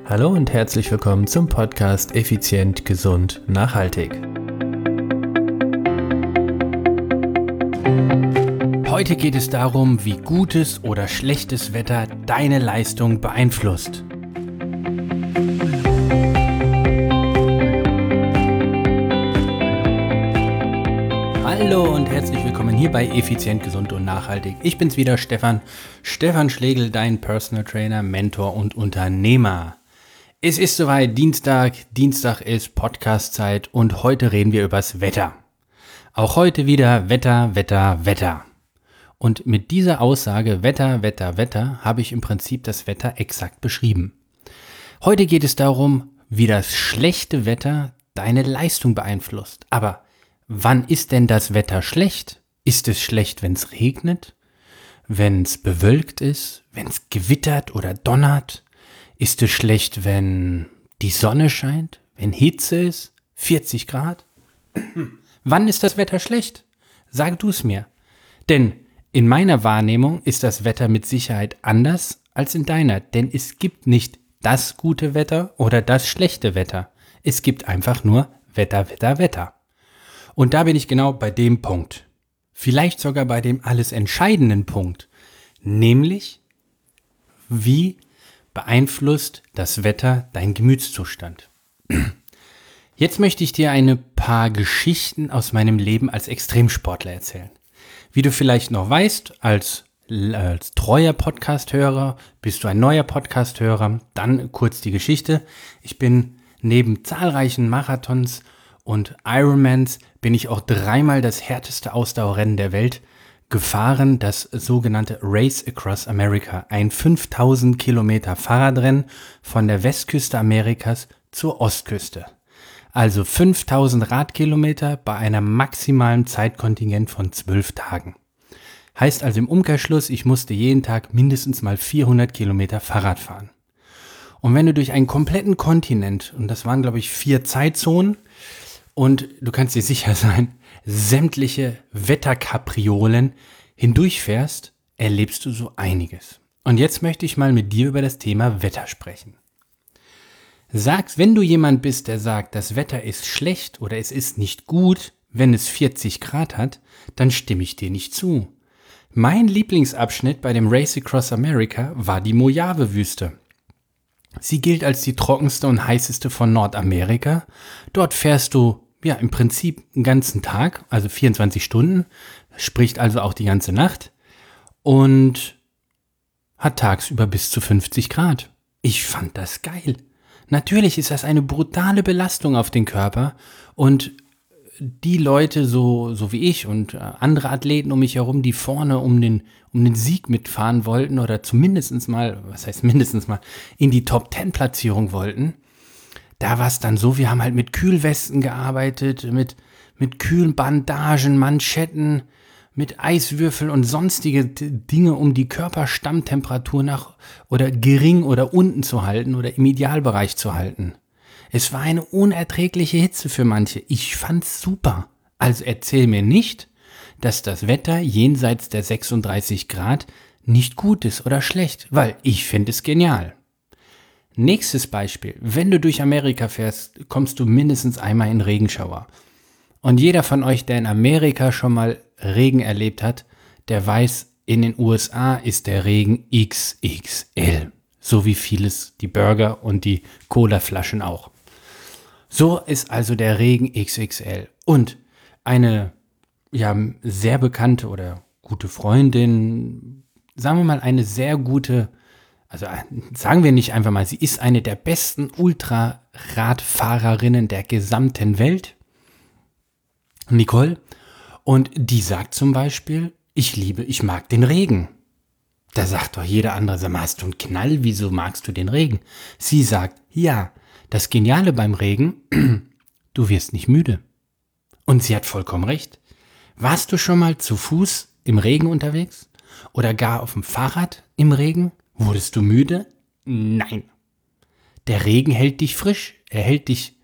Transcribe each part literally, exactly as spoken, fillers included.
Hallo und herzlich willkommen zum Podcast Effizient, Gesund, Nachhaltig. Heute geht es darum, wie gutes oder schlechtes Wetter deine Leistung beeinflusst. Hallo und herzlich willkommen hier bei Effizient, Gesund und Nachhaltig. Ich bin's wieder, Stefan, Stefan Schlegel, dein Personal Trainer, Mentor und Unternehmer. Es ist soweit Dienstag, Dienstag ist Podcast-Zeit und heute reden wir übers Wetter. Auch heute wieder Wetter, Wetter, Wetter. Und mit dieser Aussage Wetter, Wetter, Wetter habe ich im Prinzip das Wetter exakt beschrieben. Heute geht es darum, wie das schlechte Wetter deine Leistung beeinflusst. Aber wann ist denn das Wetter schlecht? Ist es schlecht, wenn es regnet? Wenn es bewölkt ist? Wenn es gewittert oder donnert? Ist es schlecht, wenn die Sonne scheint? Wenn Hitze ist? vierzig Grad? Wann ist das Wetter schlecht? Sag du es mir. Denn in meiner Wahrnehmung ist das Wetter mit Sicherheit anders als in deiner. Denn es gibt nicht das gute Wetter oder das schlechte Wetter. Es gibt einfach nur Wetter, Wetter, Wetter. Und da bin ich genau bei dem Punkt. Vielleicht sogar bei dem alles entscheidenden Punkt. Nämlich, wie beeinflusst das Wetter deinen Gemütszustand? Jetzt möchte ich dir ein paar Geschichten aus meinem Leben als Extremsportler erzählen. Wie du vielleicht noch weißt, als, als treuer Podcast-Hörer, bist du ein neuer Podcast-Hörer, dann kurz die Geschichte. Ich bin neben zahlreichen Marathons und Ironmans bin ich auch dreimal das härteste Ausdauerrennen der Welt gefahren, das sogenannte Race Across America, ein fünftausend Kilometer Fahrradrennen von der Westküste Amerikas zur Ostküste. Also fünftausend Radkilometer bei einem maximalen Zeitkontingent von zwölf Tagen. Heißt also im Umkehrschluss, ich musste jeden Tag mindestens mal vierhundert Kilometer Fahrrad fahren. Und wenn du durch einen kompletten Kontinent, und das waren glaube ich vier Zeitzonen, und du kannst dir sicher sein, sämtliche Wetterkapriolen hindurchfährst, erlebst du so einiges. Und jetzt möchte ich mal mit dir über das Thema Wetter sprechen. Sagst, wenn du jemand bist, der sagt, das Wetter ist schlecht oder es ist nicht gut, wenn es vierzig Grad hat, dann stimme ich dir nicht zu. Mein Lieblingsabschnitt bei dem Race Across America war die Mojave-Wüste. Sie gilt als die trockenste und heißeste von Nordamerika. Dort fährst du ja im Prinzip einen ganzen Tag, also vierundzwanzig Stunden, spricht also auch die ganze Nacht und hat tagsüber bis zu fünfzig Grad. Ich fand das geil. Natürlich ist das eine brutale Belastung auf den Körper und die Leute, so, so wie ich und andere Athleten um mich herum, die vorne um den, um den Sieg mitfahren wollten oder zumindest mal, was heißt mindestens mal, in die Top-Ten-Platzierung wollten, da war es dann so, wir haben halt mit Kühlwesten gearbeitet, mit, mit kühlen Bandagen, Manschetten, mit Eiswürfeln und sonstige Dinge, um die Körperstammtemperatur nach oder gering oder unten zu halten oder im Idealbereich zu halten. Es war eine unerträgliche Hitze für manche. Ich fand's super. Also erzähl mir nicht, dass das Wetter jenseits der sechsunddreißig Grad nicht gut ist oder schlecht, weil ich finde es genial. Nächstes Beispiel. Wenn du durch Amerika fährst, kommst du mindestens einmal in Regenschauer. Und jeder von euch, der in Amerika schon mal Regen erlebt hat, der weiß, in den U S A ist der Regen X X L. So wie vieles, die Burger und die Colaflaschen auch. So ist also der Regen X X L. Und eine ja, sehr bekannte oder gute Freundin, sagen wir mal eine sehr gute, also sagen wir nicht einfach mal, sie ist eine der besten Ultraradfahrerinnen der gesamten Welt, Nicole, und die sagt zum Beispiel, ich liebe, ich mag den Regen. Da sagt doch jeder andere, sag mal, hast du einen Knall, wieso magst du den Regen? Sie sagt, ja, das Geniale beim Regen, du wirst nicht müde. Und sie hat vollkommen recht. Warst du schon mal zu Fuß im Regen unterwegs? Oder gar auf dem Fahrrad im Regen? Wurdest du müde? Nein. Der Regen hält dich frisch, er hält dich,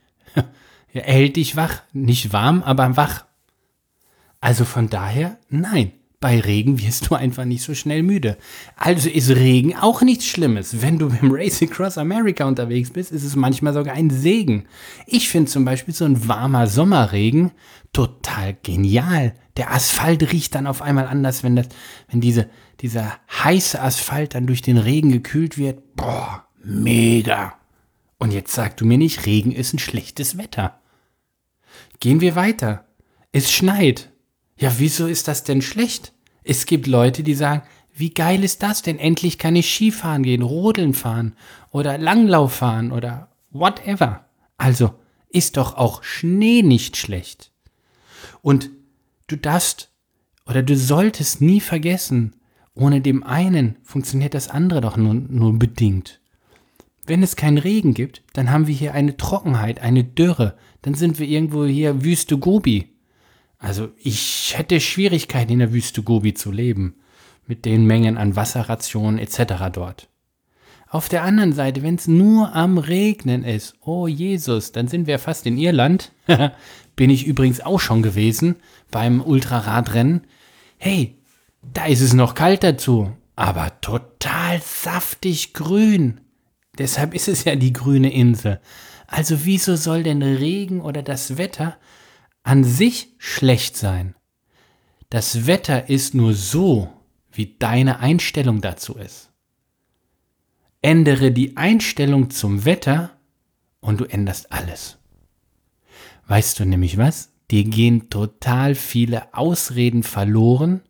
er hält dich wach. Nicht warm, aber wach. Also von daher, nein. Bei Regen wirst du einfach nicht so schnell müde. Also ist Regen auch nichts Schlimmes. Wenn du beim Race Across America unterwegs bist, ist es manchmal sogar ein Segen. Ich finde zum Beispiel so ein warmer Sommerregen total genial. Der Asphalt riecht dann auf einmal anders, wenn das, wenn diese, dieser heiße Asphalt dann durch den Regen gekühlt wird. Boah, mega. Und jetzt sag du mir nicht, Regen ist ein schlechtes Wetter. Gehen wir weiter. Es schneit. Ja, wieso ist das denn schlecht? Es gibt Leute, die sagen, wie geil ist das denn? Endlich kann ich Skifahren gehen, Rodeln fahren oder Langlauf fahren oder whatever. Also ist doch auch Schnee nicht schlecht. Und du darfst oder du solltest nie vergessen, ohne dem einen funktioniert das andere doch nur, nur bedingt. Wenn es keinen Regen gibt, dann haben wir hier eine Trockenheit, eine Dürre. Dann sind wir irgendwo hier Wüste Gobi. Also ich hätte Schwierigkeiten in der Wüste Gobi zu leben, mit den Mengen an Wasserrationen et cetera dort. Auf der anderen Seite, wenn es nur am Regnen ist, oh Jesus, dann sind wir fast in Irland. Bin ich übrigens auch schon gewesen beim Ultraradrennen. Hey, da ist es noch kalt dazu, aber total saftig grün. Deshalb ist es ja die grüne Insel. Also wieso soll denn Regen oder das Wetter an sich schlecht sein? Das Wetter ist nur so, wie deine Einstellung dazu ist. Ändere die Einstellung zum Wetter und du änderst alles. Weißt du nämlich was? Dir gehen total viele Ausreden verloren,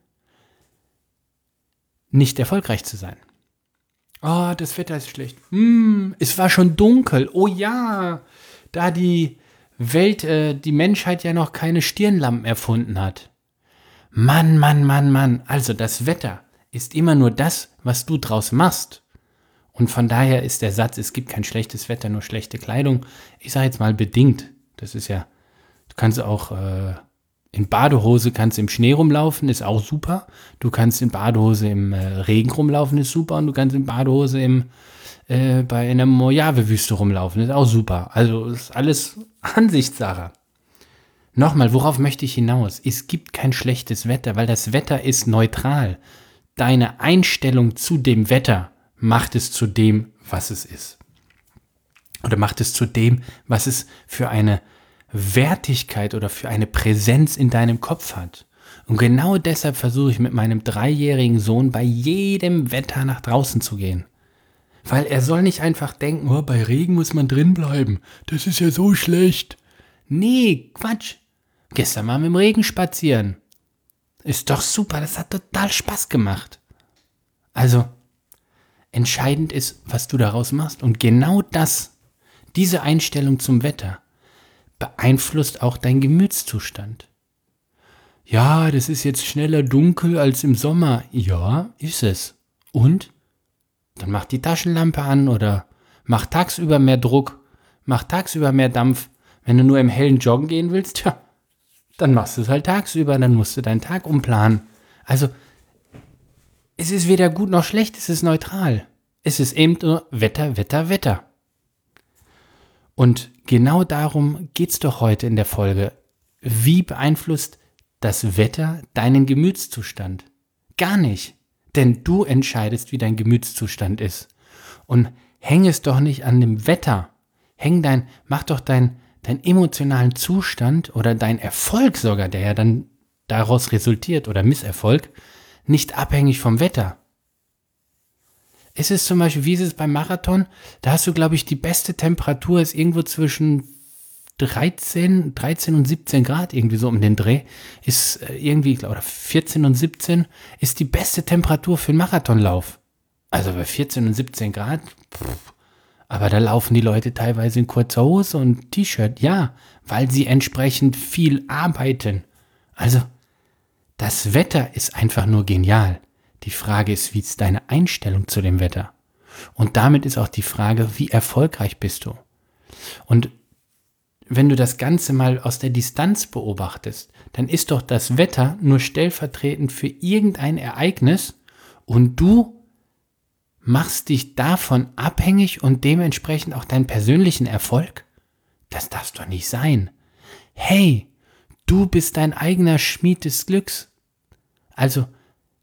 nicht erfolgreich zu sein. Oh, das Wetter ist schlecht. Hm, es war schon dunkel. Oh ja, da die Welt, äh, die Menschheit ja noch keine Stirnlampen erfunden hat. Mann, Mann, Mann, Mann. Also das Wetter ist immer nur das, was du draus machst. Und von daher ist der Satz, es gibt kein schlechtes Wetter, nur schlechte Kleidung, ich sage jetzt mal bedingt. Das ist ja, du kannst auch äh, in Badehose kannst im Schnee rumlaufen, ist auch super. Du kannst in Badehose im äh, Regen rumlaufen, ist super. Und du kannst in Badehose im äh, bei einer Mojave-Wüste rumlaufen, ist auch super. Also ist alles Ansichtssache. Nochmal, worauf möchte ich hinaus? Es gibt kein schlechtes Wetter, weil das Wetter ist neutral. Deine Einstellung zu dem Wetter macht es zu dem, was es ist. Oder macht es zu dem, was es für eine Wertigkeit oder für eine Präsenz in deinem Kopf hat. Und genau deshalb versuche ich mit meinem dreijährigen Sohn bei jedem Wetter nach draußen zu gehen. Weil er soll nicht einfach denken, oh, bei Regen muss man drin bleiben. Das ist ja so schlecht. Nee, Quatsch. Gestern waren wir im Regen spazieren. Ist doch super, das hat total Spaß gemacht. Also, entscheidend ist, was du daraus machst. Und genau das, diese Einstellung zum Wetter, beeinflusst auch deinen Gemütszustand. Ja, das ist jetzt schneller dunkel als im Sommer. Ja, ist es. Und? Dann mach die Taschenlampe an oder mach tagsüber mehr Druck, mach tagsüber mehr Dampf. Wenn du nur im Hellen joggen gehen willst, tja, dann machst du es halt tagsüber, dann musst du deinen Tag umplanen. Also, es ist weder gut noch schlecht, es ist neutral. Es ist eben nur Wetter, Wetter, Wetter. Und genau darum geht es doch heute in der Folge. Wie beeinflusst das Wetter deinen Gemütszustand? Gar nicht. Denn du entscheidest, wie dein Gemütszustand ist. Und häng es doch nicht an dem Wetter. Häng dein, mach doch dein, deinen emotionalen Zustand oder dein Erfolg sogar, der ja dann daraus resultiert oder Misserfolg, nicht abhängig vom Wetter. Es ist zum Beispiel, wie ist es beim Marathon? Da hast du, glaube ich, die beste Temperatur ist irgendwo zwischen dreizehn, dreizehn und siebzehn Grad, irgendwie so um den Dreh. Ist irgendwie, oder vierzehn und siebzehn ist die beste Temperatur für einen Marathonlauf. Also bei vierzehn und siebzehn Grad, pff, aber da laufen die Leute teilweise in kurzer Hose und T-Shirt, ja, weil sie entsprechend viel arbeiten. Also, das Wetter ist einfach nur genial. Die Frage ist, wie ist deine Einstellung zu dem Wetter? Und damit ist auch die Frage, wie erfolgreich bist du? Und wenn du das Ganze mal aus der Distanz beobachtest, dann ist doch das Wetter nur stellvertretend für irgendein Ereignis und du machst dich davon abhängig und dementsprechend auch deinen persönlichen Erfolg? Das darf doch nicht sein. Hey, du bist dein eigener Schmied des Glücks. Also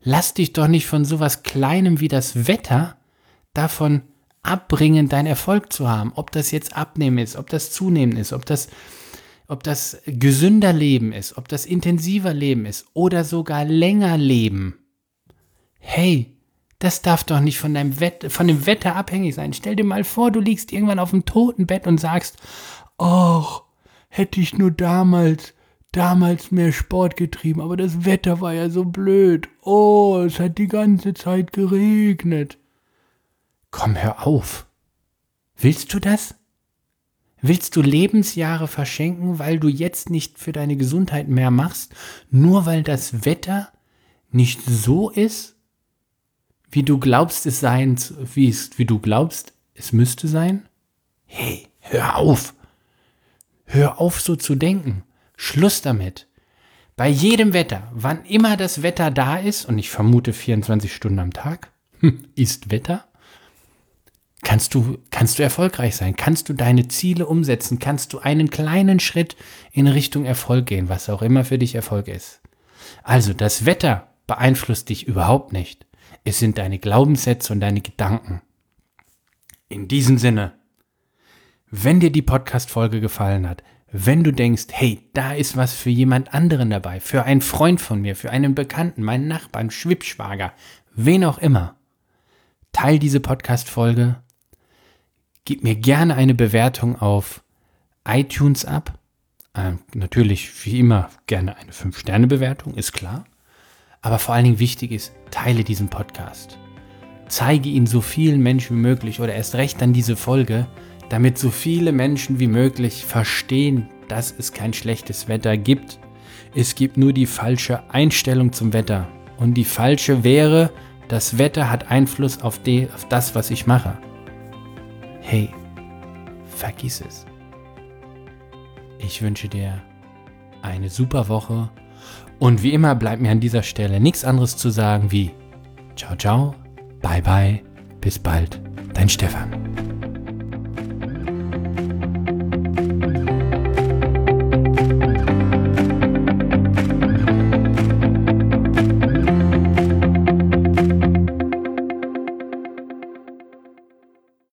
Lass dich doch nicht von sowas Kleinem wie das Wetter davon abbringen, deinen Erfolg zu haben. Ob das jetzt Abnehmen ist, ob das Zunehmen ist, ob das, ob das gesünder Leben ist, ob das intensiver Leben ist oder sogar länger leben. Hey, das darf doch nicht von deinem Wett- von dem Wetter abhängig sein. Stell dir mal vor, du liegst irgendwann auf dem Totenbett und sagst, ach, hätte ich nur damals, damals mehr Sport getrieben, aber das Wetter war ja so blöd. Oh, es hat die ganze Zeit geregnet. Komm, hör auf. Willst du das? Willst du Lebensjahre verschenken, weil du jetzt nicht für deine Gesundheit mehr machst, nur weil das Wetter nicht so ist, wie du glaubst es sein, wie es, wie du glaubst, es müsste sein? Hey, hör auf. Hör auf, so zu denken. Schluss damit. Bei jedem Wetter, wann immer das Wetter da ist, und ich vermute vierundzwanzig Stunden am Tag, ist Wetter, kannst du, kannst du erfolgreich sein, kannst du deine Ziele umsetzen, kannst du einen kleinen Schritt in Richtung Erfolg gehen, was auch immer für dich Erfolg ist. Also, das Wetter beeinflusst dich überhaupt nicht. Es sind deine Glaubenssätze und deine Gedanken. In diesem Sinne, wenn dir die Podcast-Folge gefallen hat, wenn du denkst, hey, da ist was für jemand anderen dabei, für einen Freund von mir, für einen Bekannten, meinen Nachbarn, Schwippschwager, wen auch immer, teil diese Podcast-Folge, gib mir gerne eine Bewertung auf iTunes ab. Ähm, natürlich, wie immer, gerne eine fünf Sterne Bewertung, ist klar. Aber vor allen Dingen wichtig ist, teile diesen Podcast. Zeige ihn so vielen Menschen wie möglich oder erst recht dann diese Folge, damit so viele Menschen wie möglich verstehen, dass es kein schlechtes Wetter gibt. Es gibt nur die falsche Einstellung zum Wetter. Und die falsche wäre, das Wetter hat Einfluss auf, die, auf das, was ich mache. Hey, vergiss es. Ich wünsche dir eine super Woche und wie immer bleibt mir an dieser Stelle nichts anderes zu sagen wie ciao, ciao, bye, bye, bis bald, dein Stefan.